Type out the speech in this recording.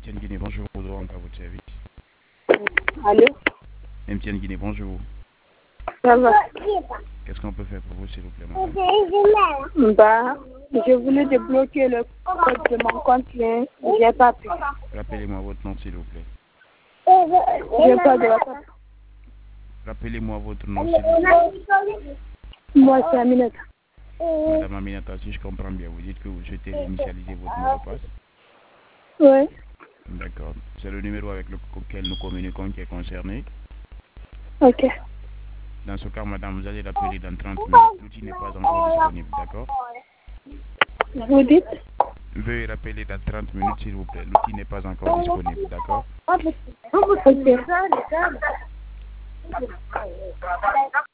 MTN Guinée, bonjour, Audrey, à votre service. Allô? MTN Guinée, bonjour. Ça va? Qu'est-ce qu'on peut faire pour vous, s'il vous plaît, madame? Bah, je voulais débloquer le code de mon compte, mais j'ai pas pu. Rappelez-moi votre nom, s'il vous plaît. J'ai pas de WhatsApp. Rappelez-moi votre nom, s'il vous plaît. Moi, c'est Aminata. Madame Aminata, si je comprends bien, vous dites que vous souhaitez initialiser votre mot de passe. Oui. D'accord. C'est le numéro avec lequel nous communiquons qui est concerné. Ok. Dans ce cas, madame, vous allez l'appeler dans 30 minutes. L'outil n'est pas encore disponible, d'accord? Vous dites? Veuillez rappeler dans 30 minutes, s'il vous plaît. L'outil n'est pas encore disponible, d'accord? Ok.